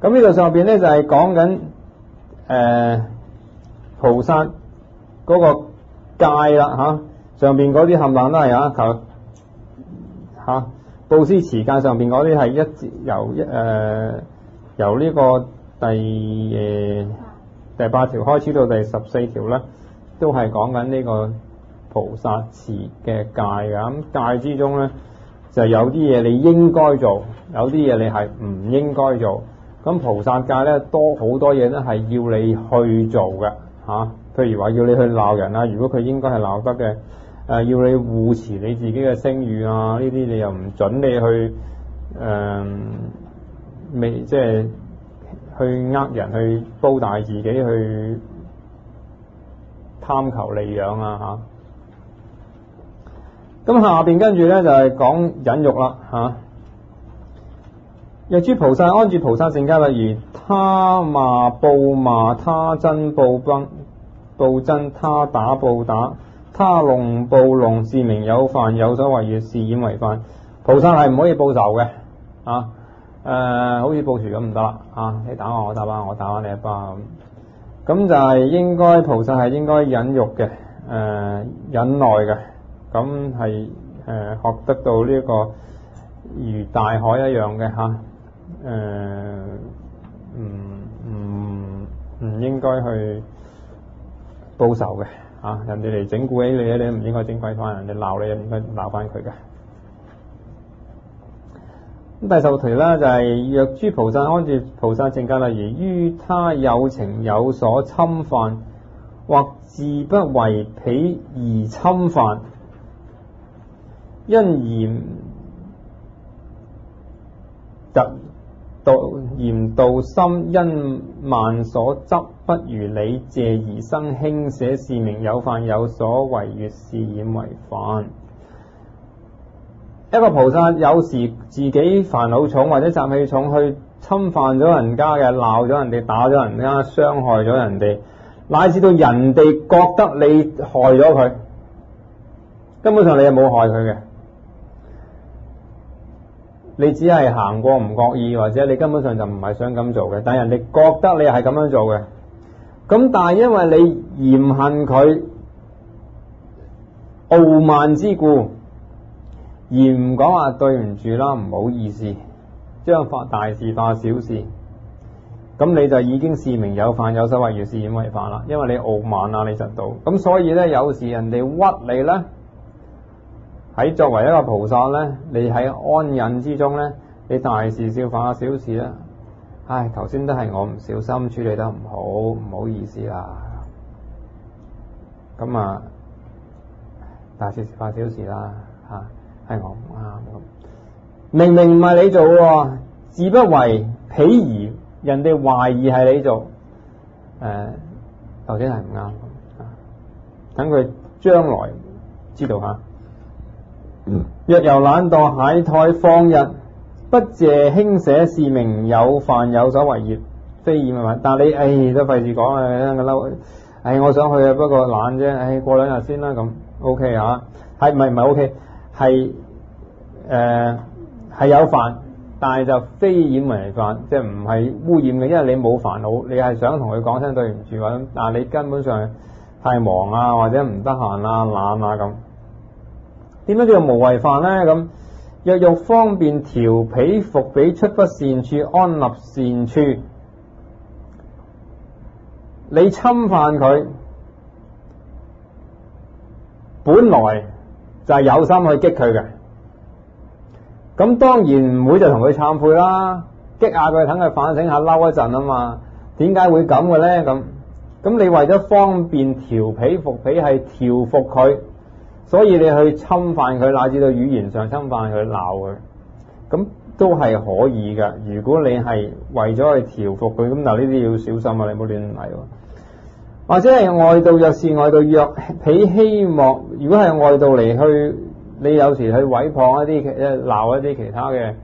咁呢度上邊咧就係講緊菩薩嗰個戒啦嚇，上邊嗰啲冚唪唥都係啊求嚇布施持戒上邊嗰啲係由呢個第8條開始到第14條咧，都係講緊呢個菩薩持嘅戒嘅。咁戒之中咧，就有啲嘢你應該做，有啲嘢你係唔應該做。咁菩薩戒咧好多嘢都係要你去做嘅嚇。譬如話要你去鬧人啊，如果佢應該係鬧得嘅，要你護持你自己嘅聲譽啊，呢啲你又唔準你去即係去呃人，去煲大自己，去貪求利養啊嚇。咁下邊跟住咧就係講忍辱啦嚇。若諸菩薩安住菩薩淨戒，例如他罵報罵，他憎報憎，他打報打，他弄報弄，是名有犯，有所違越，是染為犯。菩薩係唔可以報仇嘅啊。好似報仇咁唔得啦啊！你打我，我打翻我，打翻你一巴咁就係應該菩薩係應該忍辱嘅，忍耐嘅，咁係學得到呢個如大海一樣嘅嚇，唔應該去報仇嘅嚇，人哋嚟整蠱起你咧，你都唔應該整鬼翻人哋，鬧你又唔應該鬧翻佢嘅。咁第10條咧就係若諸菩薩安住菩薩淨戒，例如於他有情有所侵犯，或自不為彼而侵犯，因嫌妒心，因慢所執，不如理謝而生輕捨，是名有犯，有所違越，是染為犯。一個菩薩有時自己煩惱重或者習氣重，去侵犯咗人家嘅，鬧咗人哋，打咗人家，傷害咗人哋，乃至到人哋覺得你害咗佢，根本上你係冇害佢嘅，你只係行過唔覺意，或者你根本上就唔係想咁做嘅，但係人哋覺得你係咁樣做嘅。咁但係因為你嫌恨佢，傲慢之故，而唔講話對唔住啦，唔好意思，將大事化小事，咁你就已經是名有犯，有所違越，是染為犯啦。因為你傲慢啊，你嫉妒，咁所以咧，有時人哋屈你咧，喺作為一個菩薩咧，你喺安忍之中咧，你大事笑化小事咧，唉，頭先都係我唔小心處理得唔好，唔好意思啦。咁啊，大事化小事啦嚇。係我唔啱，明明唔係你做喎，自不為彼而人哋懷疑係你做，頭先係唔啱，等佢將來知道嚇。若由懶惰懈怠放逸，不謝輕捨，是名有犯，有所違越，非染為犯。但你都費事講啊，嬲，我想去啊，不過懶啫，過2日先啦咁 ，OK 嚇，係唔係 OK？係有犯，但係就非染為犯，即係唔係污染嘅，因為你冇煩惱，你係想同佢講聲對唔住咁，但係你根本上太忙啊，或者唔得閒啊、懶啊咁。點樣叫無為犯呢？咁若欲方便調彼伏彼，出不善處，安立善處，你侵犯佢，本來就係有心去激佢嘅，咁當然唔會就同佢懺悔啦，激下佢，等佢反省下，嬲一陣啊嘛。點解會咁嘅咧？咁你為咗方便調彼伏彼，係調服佢，所以你去侵犯佢，乃至到語言上侵犯佢，鬧佢，咁都係可以嘅。如果你係為咗去調服佢，咁嗱呢啲要小心啊，你唔好亂嚟喎。或者係外道，若是外道，若彼希望，如果係外道嚟去，你有時去毀謗一啲鬧一啲其他嘅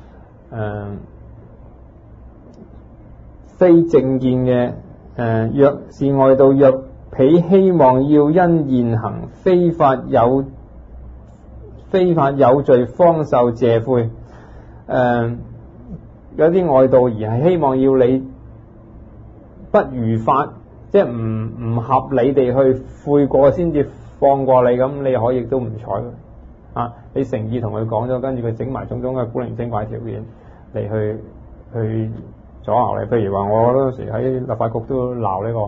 非正見嘅若是外道，若彼希望要因現行非法有罪，方受謝悔。 有啲外道而係希望要你不如法，即係唔合理地去悔過先至放過你，咁你可以都唔睬佢啊！你誠意同佢講咗，跟住佢整埋種種嘅古靈精怪條件嚟去阻撓你。譬如話我嗰陣時喺立法局都鬧呢個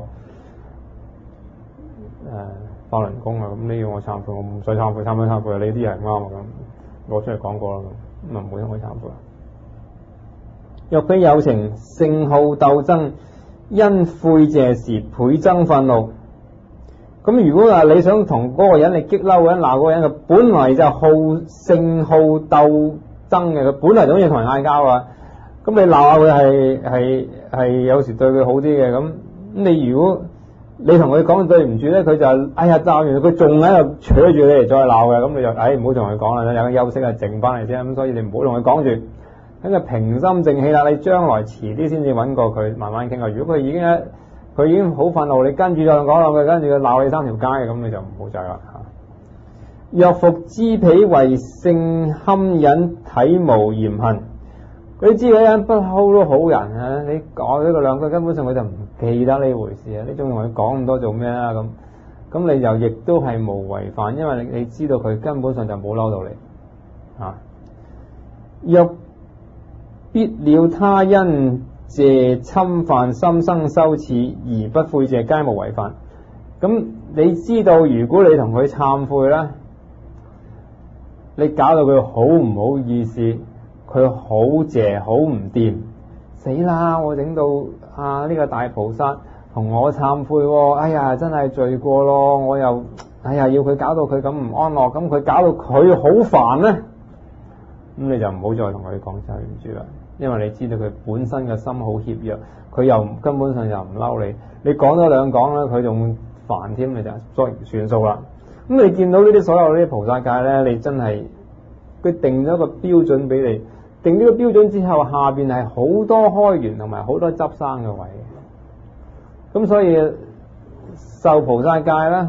法輪功啊，咁你要我懺悔，我唔使懺悔，懺悔你啲嘢唔啱啊，咁攞出嚟講過啦，咁唔會同佢懺悔。若非有情勝好鬥爭，因悔謝時倍增憤怒。咁如果話你想同嗰個人，你激嬲嗰人，鬧嗰個人，佢本嚟就勝好鬥爭嘅，佢本嚟就好似同人嗌交啊。咁你鬧下佢係有時對佢好啲嘅，咁你如果你同佢講對唔住咧，佢就鬧完佢仲喺度扯住你嚟再鬧嘅，咁你就唔好同佢講啦，有個休息啊，靜翻嚟先。咁所以你唔好同佢講住，等佢平心靜氣啦。你將來遲啲先至揾過佢慢慢傾啊。如果佢已經好憤怒，你跟住就講落去，跟住佢鬧你三條街嘅，咁你就唔好制啦嚇。若復知彼為性堪忍，體無嫌恨。佢知嗰人不嬲都好人啊！你講呢個兩句，根本上佢就唔記得呢回事啊！你仲同佢講咁多做咩啊？咁你就亦都係無違犯，因為你知道佢根本上就冇嬲到你啊。若必了他因謝侵犯，心生羞恥而不悔謝，皆無違犯。咁你知道，如果你同佢懺悔啦，你搞到佢好唔好意思，佢好謝好唔掂，死啦！我整到呢個大菩薩同我懺悔喎，哎呀真係罪過咯！我又要佢搞到佢咁唔安樂，咁佢搞到佢好煩咧，咁你就唔好再同佢講對唔住啦，因為你知道佢本身嘅心好怯弱，佢又根本上又唔嬲你，你講多兩講啦，佢仲煩添，你就算數啦。咁你見到呢啲所有呢啲菩薩戒咧，你真係佢定咗個標準俾你。定呢個標準之後，下邊係好多開源同埋好多執生嘅位，咁所以受菩薩戒咧，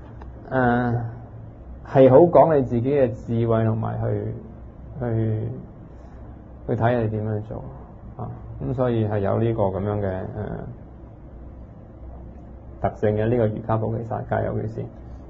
係好講你自己嘅智慧同埋去睇你點樣做啊，咁所以係有呢個咁樣嘅特性嘅呢個瑜伽菩薩戒，尤其是，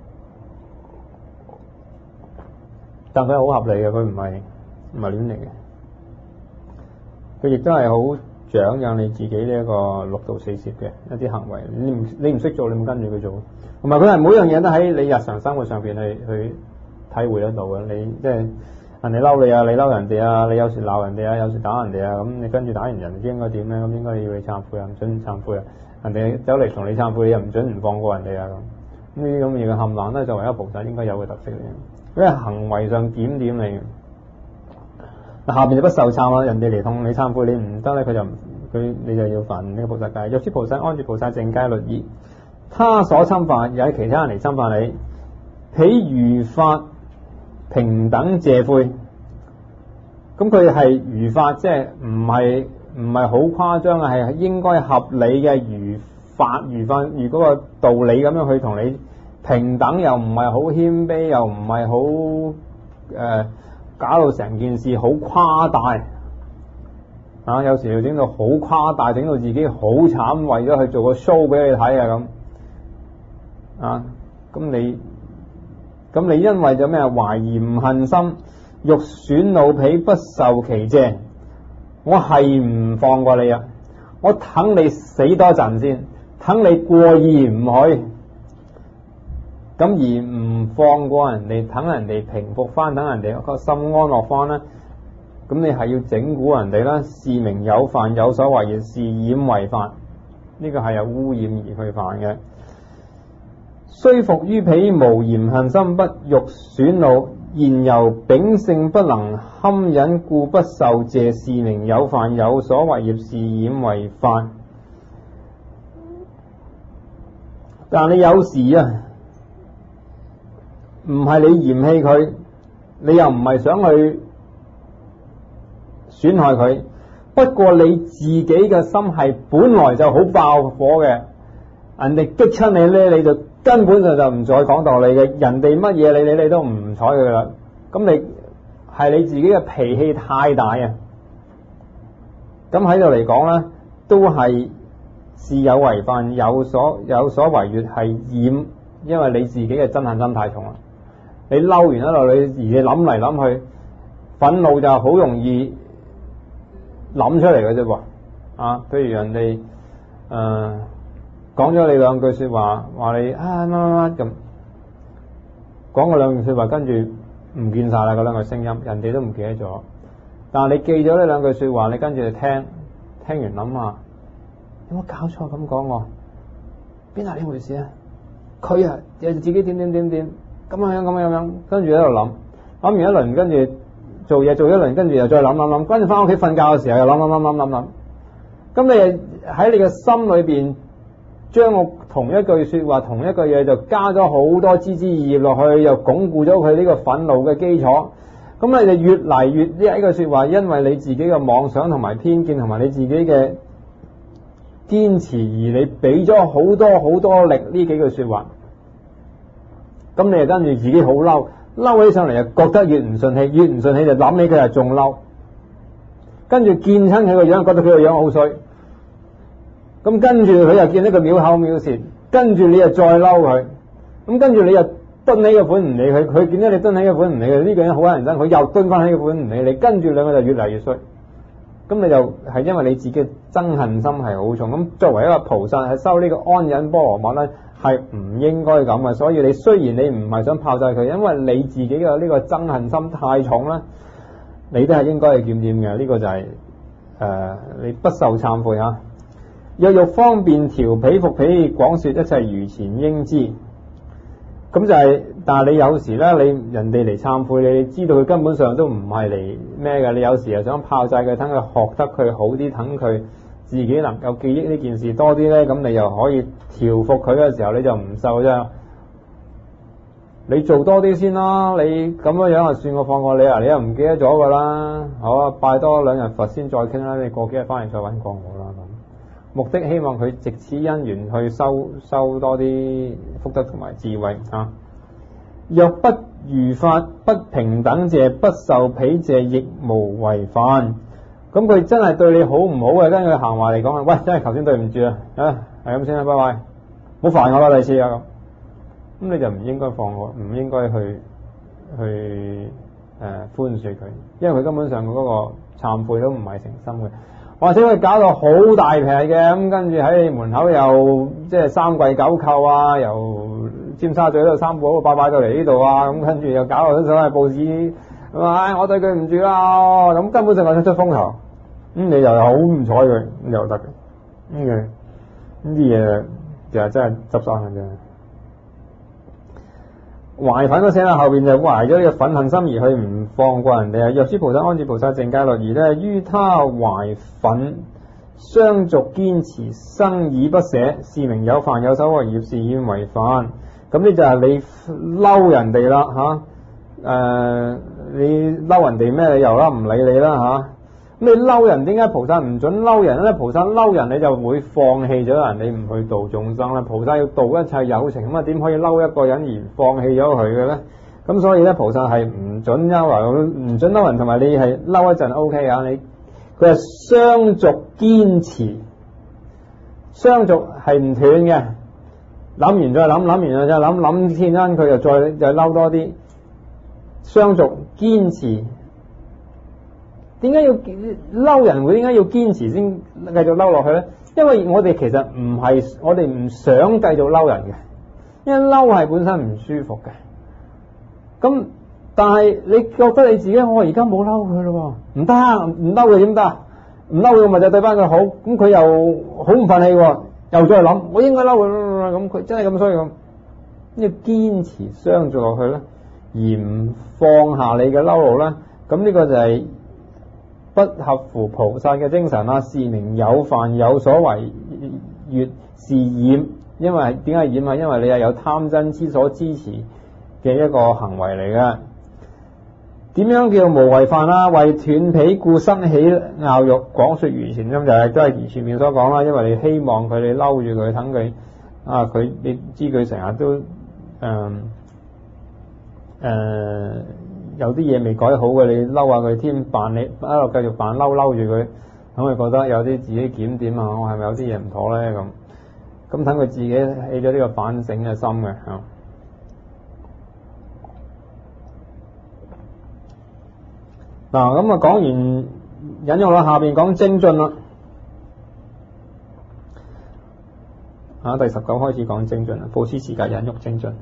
但佢係好合理嘅，佢唔係亂嚟嘅。佢亦都係好長養你自己呢一個六度四攝嘅一啲行為，你唔識做，你唔跟住佢做。同埋佢係每樣嘢都喺你日常生活上邊去體會得到嘅。你即係人哋嬲你啊，你嬲人哋啊，你有時鬧人哋啊，有時打人哋啊，咁你跟住打完人，應該點咧？咁應該要你懺悔啊，唔准懺悔啊。人哋走嚟同你懺悔，你又唔准唔放過人哋啊咁。呢啲咁嘢嘅冚唥咧，作為一個菩薩應該有嘅特色嚟嘅，因為行為上檢點你。下邊就不受懺啦，人哋嚟同你懺悔，你唔得咧，你就要犯呢個菩薩戒。若知菩薩安住菩薩淨戒律儀，他所侵犯又係其他人嚟侵犯你，彼如法平等謝悔。咁佢係如法，即係唔係好誇張啊，係應該合理嘅如法如嗰個道理咁樣去同你平等，又唔係好謙卑，又唔係好搞到成件事好誇大啊！有時要整到好誇大，整到自己好慘，為咗去做個 show 俾你睇啊咁啊！咁你因為咗咩懷疑唔恨心，欲損怒彼不受其謝，我係唔放過你啊！我等你死多陣先，等你過意唔去。咁而唔放過人哋，等人哋平復翻，等人哋個心安樂翻咧，咁你係要整蠱人哋啦，是名有犯，有所為，是染為犯，呢個係有污染而去犯嘅。雖復於彼無嫌恨心，不欲損怒，然由秉性不能堪忍，故不受謝，是名有犯，有所為，是染為犯。但你有時啊，唔係你嫌棄佢，你又唔係想去損害佢，不過你自己嘅心係本來就好爆火嘅，人哋激親你咧，你就根本上就唔再講道理嘅，人哋乜嘢你都唔睬佢啦。咁你係你自己嘅脾氣太大啊， 咁喺度嚟講咧，都係事有違犯，有所違越，係染，因為你自己嘅憎恨心太重啦。你嬲完一路，你而諗嚟諗去，憤怒就好容易諗出嚟嘅啫喎。譬如人哋講咗你兩句說話，話你乜乜乜咁，講過兩句說話，跟住唔見晒啦嗰兩個聲音，人哋都唔記得咗。但係你記咗呢兩句說話，你跟住聽完諗下，有冇搞錯咁講我？邊係呢回事啊？佢又自己點咁樣，跟住喺度諗完一輪，跟住做嘢做一輪，跟住又再諗，跟住翻屋企瞓覺嘅時候又諗。咁你喺你嘅心裏邊，將我同一句說話、同一句嘢就加咗好多枝枝葉葉落去，又鞏固咗佢呢個憤怒嘅基礎。咁你就越嚟越呢句說話，因為你自己嘅妄想同埋偏見同埋你自己嘅堅持，而你俾咗好多力呢幾句說話。咁你就跟住自己好嬲起上嚟，又覺得越唔順氣就諗起佢就仲嬲，跟住見親佢個樣，覺得佢個樣好衰，咁跟住佢又見到佢藐口藐舌，跟住你又再嬲佢，咁跟住你又蹲起個款唔理佢，佢見到你蹲起個款唔理佢，呢個人好乞人憎，佢又蹲翻起個款唔理你，跟住兩個就越嚟越衰。咁你就係因為你自己嘅憎恨心係好重。咁作為一個菩薩係修呢個安忍波羅蜜咧，係唔應該咁嘅。所以你雖然你唔係想炮製佢，因為你自己嘅呢個憎恨心太重啦，你都係應該去檢點嘅。呢個就係你不受懺悔吓。若欲方便調彼伏彼，廣說一切如前應知。咁就係，但係你有時咧，你人哋嚟懺悔，你知道佢根本上都唔係嚟咩嘅。你有時又想炮製佢，等佢學得佢好啲，等佢自己能夠記憶呢件事多啲咧，咁你又可以調伏佢嘅時候，你就唔受啫。你做多啲先啦，你咁樣就算我放過你啊，你又唔記得咗噶啦。好啊，拜多2日佛先再傾啦，你過幾日翻嚟再搵過我啦。目的希望佢藉此因緣去收多啲福德同埋智慧啊。若不如法，不平等謝，不受彼謝，亦無違犯。咁佢真係對你好唔好嘅，跟佢行話嚟講，喂，真係頭先對唔住啊，係咁先啦，拜拜，唔好煩我啦，第次啊咁你就唔應該放過，唔應該去寬恕佢，因為佢根本上嗰個懺悔都唔係誠心嘅。或者佢搞到好大劈嘅，咁跟住喺你門口又即係三跪九叩啊，由尖沙咀嗰度三寶拜到嚟呢度啊，咁跟住又搞到想喺報紙，我對佢唔住啦，咁根本上係出風頭，你又好唔睬佢，咁又得嘅，呢啲嘢就係真係執生嘅啫。懷憤嗰聲啦，後邊就懷咗呢個憤恨心而去，唔放過人哋啊！若諸菩薩安住菩薩淨戒律儀咧，於他懷憤相續堅持生已不捨，是名有犯有所違業，是厭違犯。咁呢就係你嬲人哋啦你嬲人哋咩理由啦？唔理你啦咁你嬲人，點解菩薩唔准嬲人咧？菩薩嬲人你就會放棄咗人，你唔去度眾生啦。菩薩要度一切有情，咁啊點可以嬲一個人而放棄咗佢嘅咧？咁所以咧，菩薩係唔准唔准嬲人，同埋你係嬲一陣 OK 啊？佢係相續堅持，相續係唔斷嘅，諗完再諗，諗完再諗天恩佢又再嬲多啲，相續堅持。點解要嬲人？會點解要堅持先繼續嬲落去咧？因為我哋其實我哋唔想繼續嬲人嘅，因為嬲係本身唔舒服嘅。咁但係你覺得你自己我而家冇嬲佢咯，唔得，唔嬲佢點得？唔嬲佢咪就對翻佢好，咁佢又好唔忿氣，又再諗我應該嬲佢，咁佢真係咁衰咁，要堅持相續落去咧，而唔放下你嘅嬲怒咧，咁呢個就係不合乎菩薩嘅精神啦，是名有犯有所違越，是染。因為點解染啊？因為你係有貪嗔痴所支持嘅一個行為嚟嘅。點樣叫無違犯啦？為斷彼故生起拗欲，廣說如前音，就係都係前面所講啦。因為你希望佢，你嬲住佢，等佢佢你知佢成日都有啲嘢未改好嘅，你嬲下佢添，扮你一路繼續扮嬲住佢， 等佢覺得有啲自己檢點啊，我係咪有啲嘢唔妥咧咁？咁等佢自己起咗呢個反省嘅心嘅嚇。嗱，咁啊講完引用啦，下邊講精進啦。第19開始講精進啦，布施持戒忍辱精進。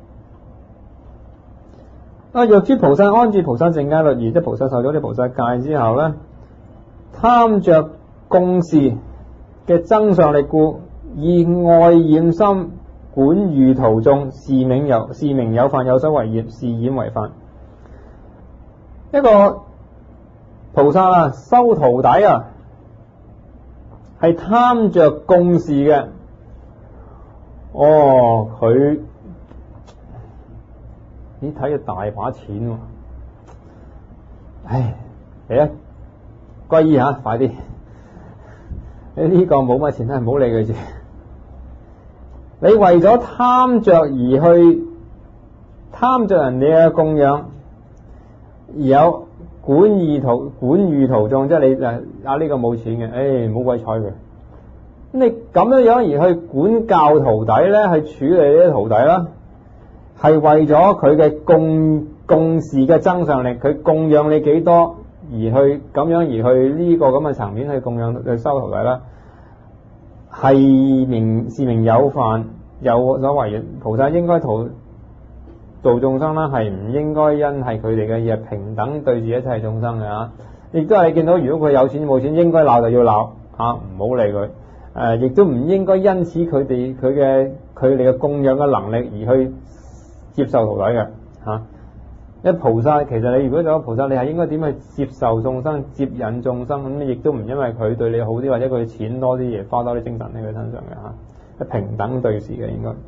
若諸菩薩安住菩薩淨戒律儀，即係菩薩受咗啲菩薩戒之後咧，貪着共事嘅增上力故，以愛染心管喻徒眾，是名有犯，有所為業，是染為犯。一個菩薩啊，收徒弟啊，係貪着共事嘅。佢睇佢大把錢喎，嚟啊，歸依吓，快啲！呢個冇乜錢，真係唔好理佢住。你為咗貪着而去貪着人哋嘅供養，而有管喻徒眾，即係你呢個冇錢嘅，唔好鬼睬佢。你咁樣樣而去管教徒弟咧，去處理呢啲徒弟啦，係為咗佢嘅共事嘅增上力，佢供養你幾多，而去咁樣而去呢個咁嘅層面去供養去收徒弟啦，係名有犯，有所為業。菩薩應該度眾生啦，係唔應該因係佢哋嘅嘢平等對住一切眾生嘅嚇。亦都係你見到，如果佢有錢冇錢，應該鬧就要鬧嚇，唔好理佢。亦都唔應該因此佢哋嘅供養嘅能力而去接受徒弟嘅嚇。一菩薩其實你如果做咗菩薩，你係應該點去接受眾生、接引眾生咁？亦都唔因為佢對你好啲，或者佢錢多啲嘢，花多啲精神喺佢身上嘅嚇。一平等對視嘅應該。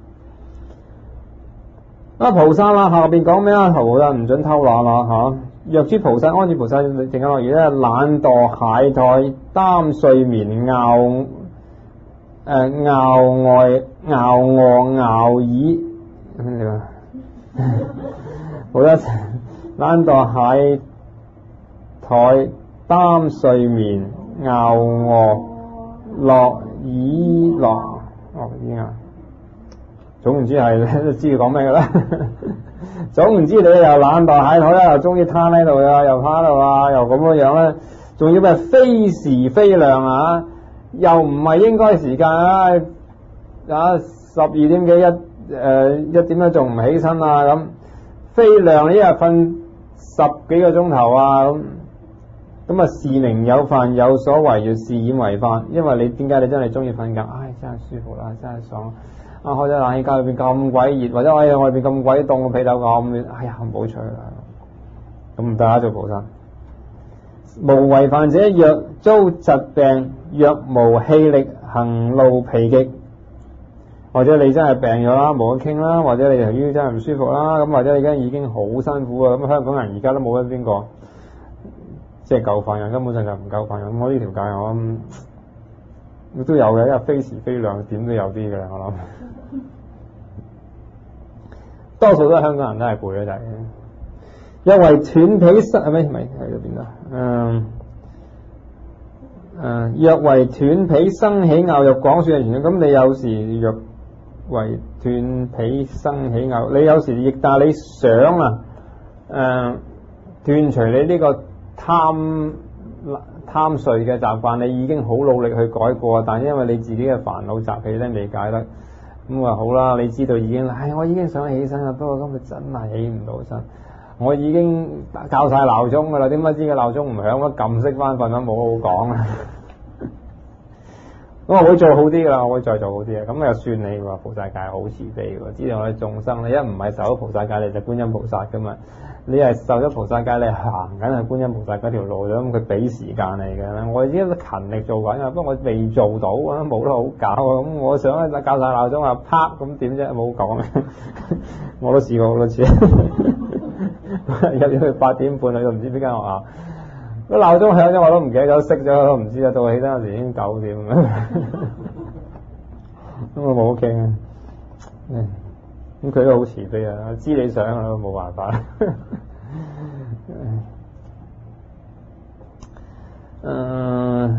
菩薩啦，下邊講咩啊？菩薩唔准偷懶啦嚇。若諸菩薩安住菩薩淨戒律儀咧，懶惰懈怠，耽睡眠，熬餓熬耳，菩薩懶惰懈怠，耽睡眠，熬餓樂耳樂總唔知係都知佢講咩嘅啦。總唔知你又懶惰懈怠啦，又中意攤喺度啊，又趴喺度啊，又咁樣樣咧，仲要咩非時非量啊？又唔係應該時間啊！12點幾1點鐘仲唔起身啊？咁非量一日瞓10幾個鐘頭啊！咁是名有犯，有所為業，是染為犯。因為你點解你真係中意瞓覺？真係舒服啦，真係爽。開咗冷氣，間裏邊咁鬼熱，或者外邊咁鬼凍，個被竇咁暖，唔好吹啦。咁唔得啊，做菩薩。無為犯者，若遭疾病，若無氣力，行路疲極，或者你真係病咗啦，冇得傾啦，或者你由於真係唔舒服啦，咁或者你而家已經好辛苦啊，咁香港人而家都冇得邊個，即係夠飯人，根本上就唔夠飯人。咁我呢條界我諗都有嘅，因為非時非量點都有啲嘅，我諗多數都係香港人都係攰嘅就係。若為斷彼生，係咪喺嗰邊啊？若為斷彼生起拗欲廣說嘅原因，咁你有時若為斷彼生起拗，你有時亦但係你想斷除你呢個貪睡嘅習慣，你已經好努力去改過，但係因為你自己嘅煩惱習氣咧未解得，咁話好啦，你知道已經，我已經想起身啦，不過今日真係起唔到身。我已經校晒鬧鐘噶啦，點解知個鬧鐘唔響？我撳熄翻瞓啦，冇好講啦。咁我會做好啲噶啦，我會再做好啲嘅。咁又算你話菩薩戒好慈悲嘅，知道我哋眾生，你一唔係受咗菩薩戒，你就觀音菩薩噶嘛。你係受咗菩薩戒，你行緊係觀音菩薩嗰條路，咁佢俾時間你嘅。我已經勤力做緊，不過我未做到啊，冇得好搞啊。咁我想校晒鬧鐘啊，啪咁點啫？冇講嘅，我都試過好多次。入咗去8點半去到唔知邊間學校，個鬧鐘響咗我都唔記得咗，熄咗都唔知啊。到起身嗰時已經9點，咁我冇傾啊。咁佢都好慈悲啊，知你想啊，都冇辦法。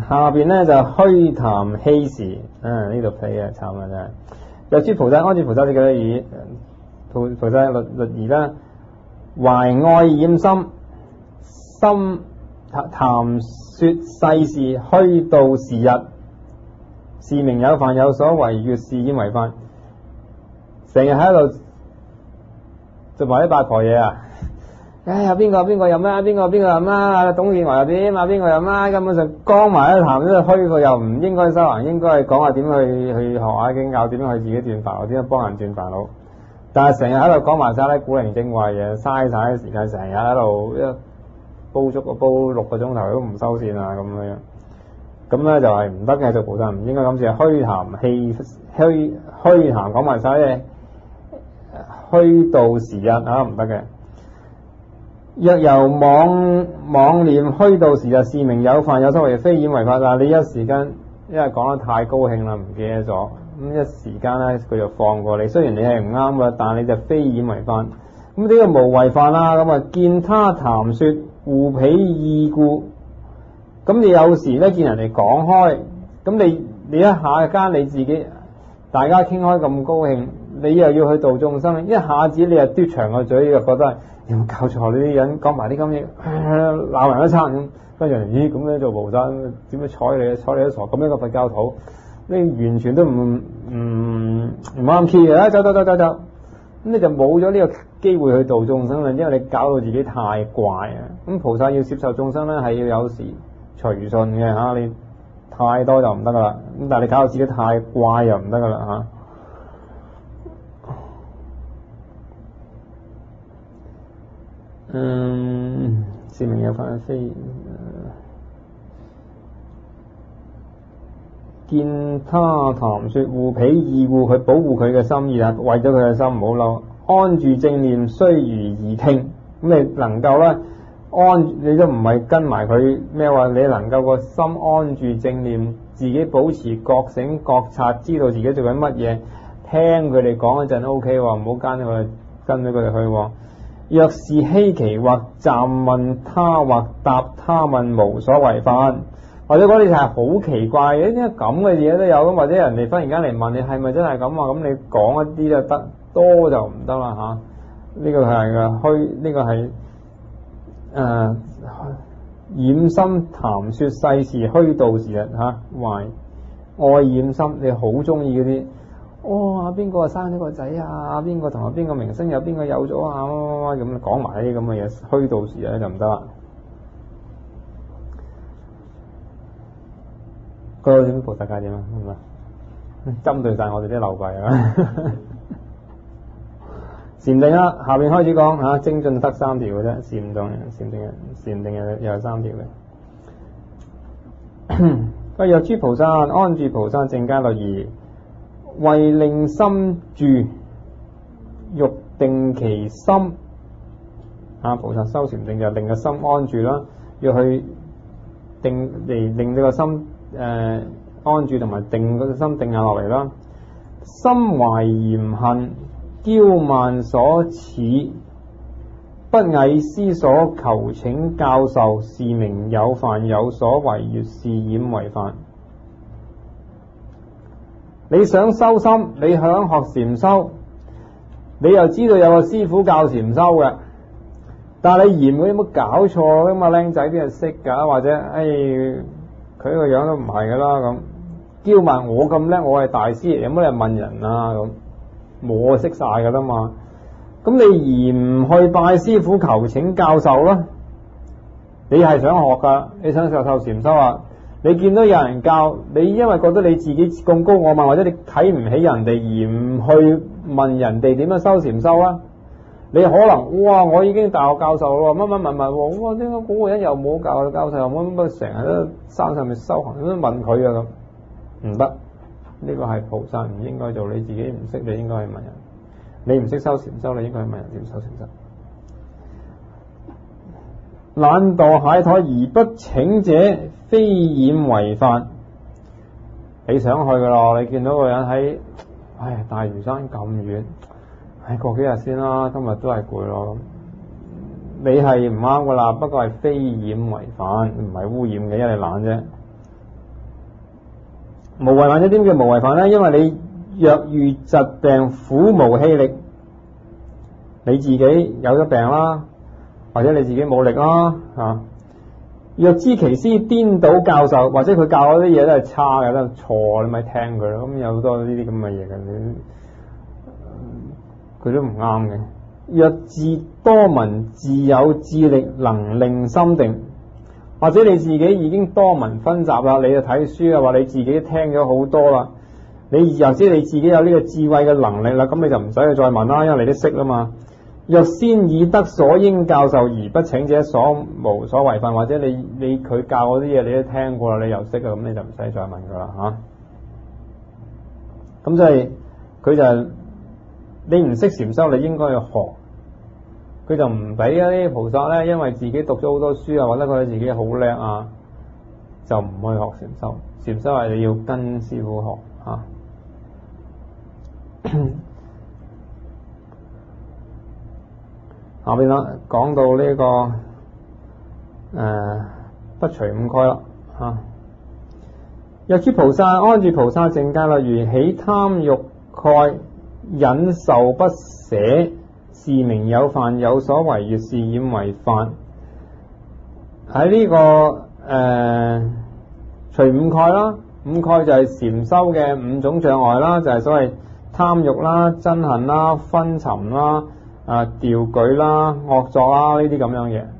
下邊咧就虛談欺時，呢度批啊慘啊真係。若諸菩薩安住菩薩嘅律儀，菩薩律儀啦，懷愛染心，心談說世事，虛度時日，是名有犯有所違越，是染違犯。成日喺度做埋啲八婆嘢啊！邊個飲啦？邊個飲啦？董建華又點啊？邊個飲啦？根本上講埋一談都係虛，佢又唔應該修行，應該係講下點去學下經教，點樣去自己斷煩惱，點樣幫人斷煩惱。但係成日喺度講埋晒啲古靈精怪嘢，嘥晒啲時間，成日喺度煲6個鐘頭都唔收線啊咁樣。咁咧就係唔得嘅，做菩薩唔應該咁，似係虛談講埋晒嘢，虛度時日啊，唔得嘅。若由妄念虛度時日，是名有犯有所違，非染違犯。但係你一時間因為講得太高興啦，唔記得咗，咁一時間咧佢就放過你。雖然你係唔啱嘅，但係你就非染違犯。咁呢個無違犯啦。咁啊見他談說互彼意故，咁你有時咧見人哋講開，咁你一下間你自己大家傾開咁高興，你又要去度眾生，一下子你又嘟長個嘴，又覺得有冇搞錯？呢啲人講埋啲咁嘢，鬧人一餐咁，跟住咦咁樣做菩薩，點樣睬你都傻，咁樣個佛教徒，你完全都唔啱 key 嘅，走，咁你就冇咗呢個機會去度眾生啦，因為你搞到自己太怪啊！咁菩薩要接受眾生咧，係要有時隨順嘅嚇，你太多就唔得噶啦，咁但係你搞到自己太怪又唔得噶啦嚇。是名有犯非見他談說互彼意故，去保護佢嘅心意啊，為咗佢嘅心唔好嬲，安住正念，須臾而聽。咁你能夠咧你都唔係跟埋佢咩話？你能夠個心安住正念，自己保持覺醒覺察，知道自己做緊乜嘢，聽佢哋講一陣 OK 喎，唔好跟咗佢哋去。若是稀奇或暫問他或答他問，無所違犯。或者嗰啲就係好奇怪嘅，點解咁嘅嘢都有咁？或者人哋忽然間嚟問你係咪真係咁啊？咁你講一啲就得，多就唔得啦嚇。呢個係嘅虛，呢個係染心談說世事，虛度時日嚇，懷愛染心，你好中意嗰啲。邊個生咗個仔啊？邊個同埋邊個明星有邊個有咗啊？咁講埋啲咁嘅嘢，虛度時日就唔得啦。嗰啲菩薩戒點啊？針對晒我哋啲流弊啊！禪定啦，下邊開始講嚇，精進得3條嘅啫，禪定又有3條嘅。若諸菩薩安住菩薩正階律儀，為令心住，欲定其心。菩薩修禪定就令個心安住啦，要去定嚟令呢個心安住同埋定個心定下落嚟啦。心懷嫌恨，驕慢所恃，不詣師所求請教授，是名有犯有所違越，是染違犯。你想修心，你想學禪修，你又知道有個師傅教禪修嘅，但係你嫌佢有冇搞錯咁啊？僆仔邊係識㗎？或者佢個樣都唔係㗎啦咁。驕慢，我咁叻，我係大師，有乜人問人啊咁？我識晒㗎啦嘛。咁你嫌唔去拜師傅求請教授啦？你係想學㗎，你想受禪修啊？你見到有人教你，因為覺得你自己咁高我慢，或者你睇唔起人哋，而唔去問人哋點樣修禪修啊？你可能我已經大學教授咯，乜問，點解嗰個人又冇教授，乜成日都山上面修行，咁問佢啊咁，唔得，呢個係菩薩唔應該做。你自己唔識，你應該去問人。你唔識修禪修，你應該去問人點修禪修。懶惰懈怠而不請者，非染違犯。你想去噶咯？你見到個人喺大嶼山咁遠，過幾日先啦，今日都係攰咯。你係唔啱噶啦，不過係非染違犯，唔係污染嘅，因為你懶啫。 無為犯者點叫無為犯咧？因為你若遇疾病苦無氣力，你自己有咗病啦，或者你自己冇力啦嚇。若知其師顛倒教授，或者佢教嗰啲嘢都係差嘅，都係錯，你咪聽佢咯。咁有好多呢啲咁嘅嘢嘅，佢都唔啱嘅。若自多聞自有智力能令心定，或者你自己已經多聞分集啦，你就睇書啊，話你自己聽咗好多啦，你又知你自己有呢個智慧嘅能力啦，咁你就唔使去再問啦，因為你都識啦嘛。若先已得所應教授而不請者，所無所為犯，或者你佢教嗰啲嘢你都聽過啦，你又識啊，咁你就唔使再問佢啦嚇。咁即係佢就你唔識禪修，你應該要學。佢就唔俾一啲菩薩咧，因為自己讀咗好多書啊，或者覺得自己好叻啊，就唔去學禪修。禪修係你要跟師傅學嚇。下邊啦，講到呢、不隨五蓋啦嚇。若諸菩薩安住菩薩淨戒，例如起貪欲蓋，忍受不捨，是名有犯，有所違越，是染為犯。喺呢、隨五蓋啦，五蓋就係禪修嘅五種障礙啦，就係、是、所謂貪欲啦、憎恨啦、昏沉啦、掉舉啦、惡作啦呢啲咁樣嘢，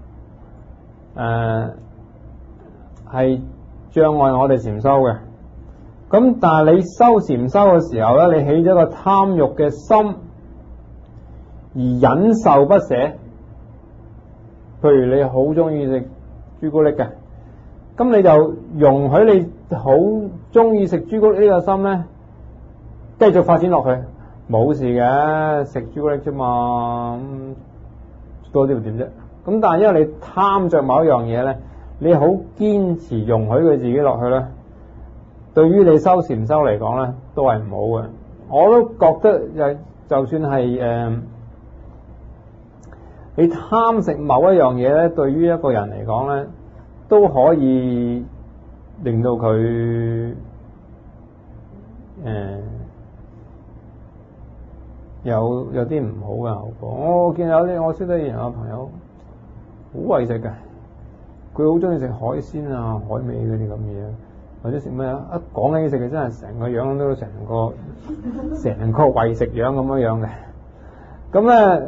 係障礙我哋禪修嘅。咁但係你修禪修嘅時候咧，你起咗個貪欲嘅心，而忍受不捨。譬如你好中意食朱古力嘅，咁你就容許你好中意食朱古力呢個心咧，繼續發展落去，冇事嘅，食朱古力啫嘛，多啲會點啫？咁但係因為你貪着某一樣嘢咧，你好堅持容許佢自己落去咧，對於你修禪修嚟講咧，都係唔好嘅。我都覺得就算係你貪食某一樣嘢咧，對於一個人嚟講咧，都可以令到佢有啲唔好嘅後果。我見有啲我識得有朋友好為食嘅，佢好中意食海鮮啊、海味嗰啲咁嘢，或者食咩啊？一講起食嘅真係成個樣都成個為食樣咁樣嘅。咁咧，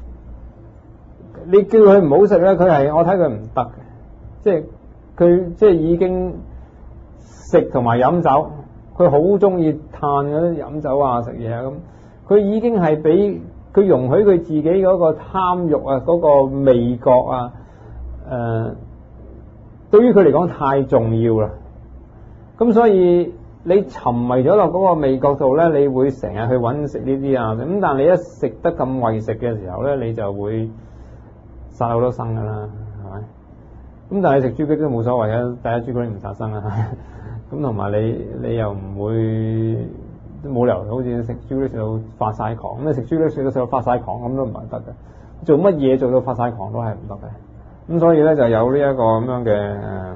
你叫佢唔好食咧，我睇佢唔得嘅，即係佢即係已經食同埋飲酒，佢好中意嘆嗰啲飲酒啊、食嘢啊咁。佢已經係俾佢容許佢自己嗰個貪欲啊、嗰個味覺啊，對於佢嚟講太重要啦。咁所以你沉迷咗落嗰個味覺度咧，你會成日去揾食呢啲啊。咁但係你一食得咁為食嘅時候咧，你就會殺好多生噶啦，係咪？咁但係食朱古力都冇所謂嘅，第一朱古力唔殺生啊。咁同埋你又唔會。都冇理由好似食朱古力食到發晒狂，咁你食朱古力食到發晒狂咁都唔係得嘅。做乜嘢做到發晒狂都係唔得嘅。咁所以咧就有呢一個咁樣嘅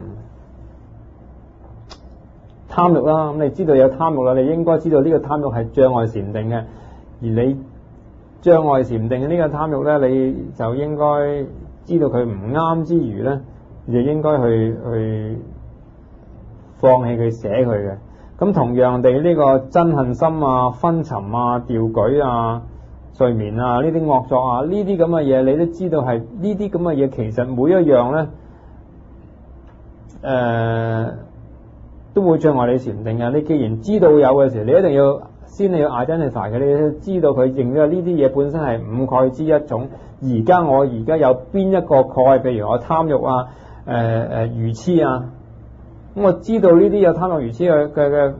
貪欲啦。咁你知道有貪欲啦，你應該知道呢個貪欲係障礙禪定嘅。而你障礙禪定嘅呢個貪欲咧，你就應該知道佢唔啱之餘咧，你就應該去放棄佢、捨佢嘅。咁同樣地，呢個憎恨心啊、昏沉啊、掉舉啊、睡眠啊、呢啲惡作啊、呢啲咁嘅嘢，你都知道係呢啲咁嘅嘢，其實每一樣咧，都會障礙你禪定嘅。你既然知道有嘅時候，你一定要你要 identify 嘅，你要知道佢認咗呢啲嘢本身係五蓋之一種。我而家有邊一個蓋？譬如我貪欲啊、愚痴啊。咁我知道呢啲有貪欲愚痴嘅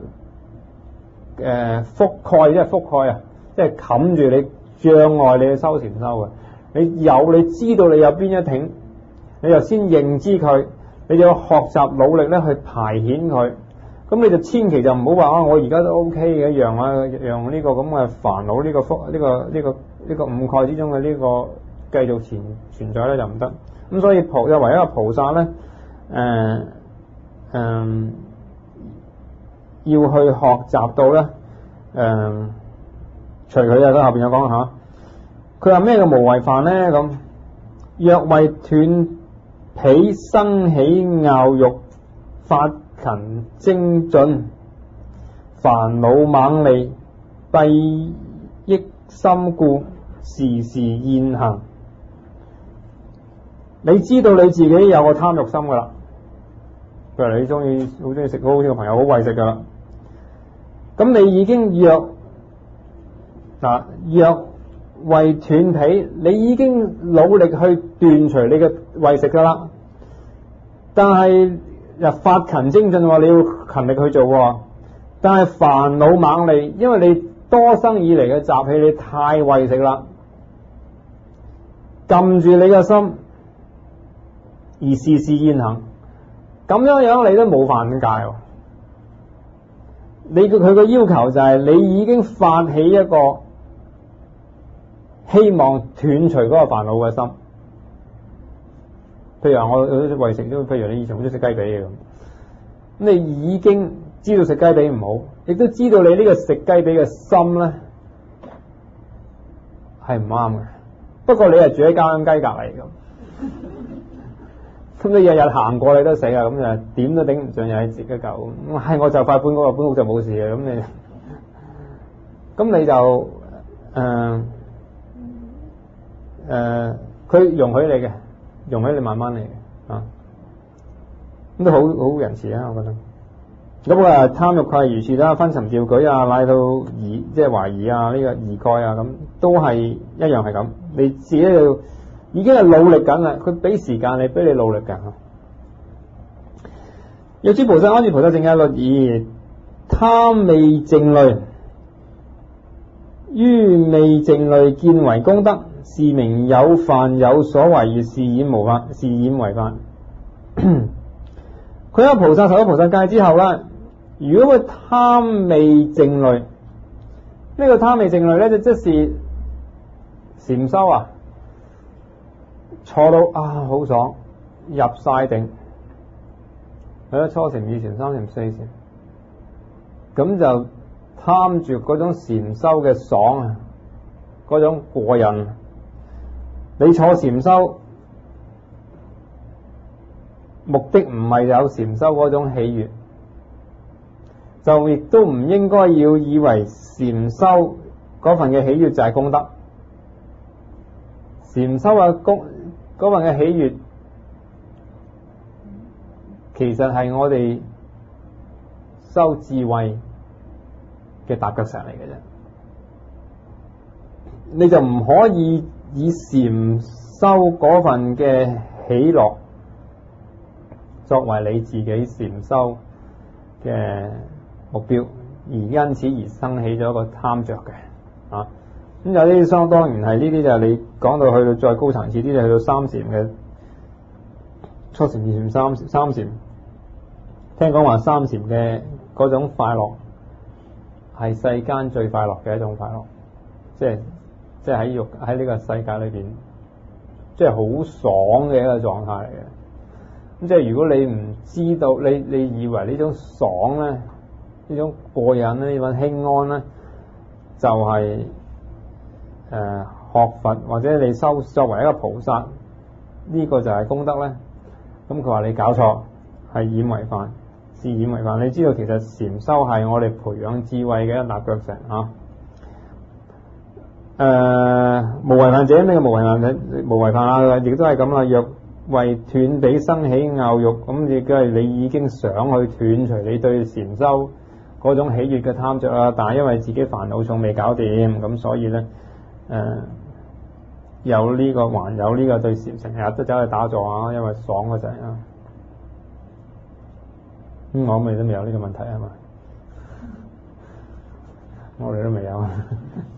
覆蓋，即係覆蓋啊，即係冚住你障礙你嘅修禪修嘅。你知道你有邊一挺，你就先認知佢，你就要學習努力咧去排遣佢。咁你就千祈就唔好話我而家都 OK 嘅，讓呢個咁嘅煩惱呢個五蓋之中嘅呢個繼續存在咧就唔得。咁所以作為一個菩薩咧， 要去學習到咧，隨佢啊，佢後邊有講下，佢話咩叫無為煩咧？咁若為斷彼生起拗欲，發勤精進，煩惱猛利，弊益心故，時時現行。你知道你自己有個貪欲心噶啦，譬如你好中意食好似個朋友好為食噶啦，咁你已經若為斷彼，你已經努力去斷除你嘅為食噶啦，但係又發勤精進，你要勤力去做，但係煩惱猛利，因為你多生以嚟嘅習氣，你太為食啦，撳住你嘅心。而時時現行，咁樣你都冇犯戒。佢個要求就係你已經發起一個希望斷除嗰個煩惱嘅心。譬如話我為食都，譬如你以前好中意食雞髀嘅咁，你已經知道食雞髀唔好，亦都知道你呢個食雞髀嘅心咧係唔啱嘅。不過你係住喺家鄉雞隔籬咁。咁你日日行過你都死啊！咁就點都頂唔順，又係自己嚿。係我就快搬屋，搬屋就冇事嘅。咁你就佢容許你嘅，容許你慢慢嚟嘅啊。咁都好仁慈啊，我覺得。咁貪欲佢係如是啦，昏沉掉舉啊，乃到即係懷疑啊，呢個疑蓋啊，咁都係一樣係咁。你自己要。已經係努力緊啦，佢俾時間你，俾你努力㗎。若諸菩薩安住菩薩正戒律儀，貪味靜慮，於味靜慮見為功德，是名有犯有所為，而是染無法，是染為法。佢有菩薩受咗菩薩戒之後咧，如果佢貪味靜慮，呢個貪味靜慮咧就即是禪修啊。坐到好爽，入晒定，係咯，初禪、二禪、三禪、四禪，咁就貪住嗰種禪修嘅爽啊，嗰種過癮。你坐禪修目的唔係有禪修嗰種喜悅，就亦都唔應該要以為禪修嗰份嘅喜悅就係功德。禪修嘅嗰份嘅喜悅，其實係我哋修智慧嘅踏腳石嚟嘅啫。你就唔可以以禪修嗰份嘅喜樂作為你自己禪修嘅目標，而因此而生起咗一個貪着嘅啊。咁有啲當然係呢啲就係你講到去到再高層次啲，就去到三禪嘅初禪、二禪、三禪。聽講話三禪嘅嗰種快樂係世間最快樂嘅一種快樂，即係喺呢個世界裏邊，即係好爽嘅一個狀態嚟嘅。咁即係如果你唔知道，你以為呢種爽咧，呢種過癮咧，呢種輕安咧，就係學佛或者你修作為一個菩薩，呢個就係功德咧。咁佢話你搞錯，係染為法，是染為法。你知道其實禪修係我哋培養智慧嘅一踏腳石啊。無為煩者，咩叫無為煩者？無為煩啊，亦都係咁啦。若為斷彼生起拗欲，咁亦都係你已經想去斷除你對禪修嗰種喜悅嘅貪着啦。但係因為自己煩惱重未搞掂，咁所以咧。有呢個還有呢個對禪成日都走去打坐啊，因為爽嗰陣啊。我哋都未有呢個問題啊嘛，我哋都未有。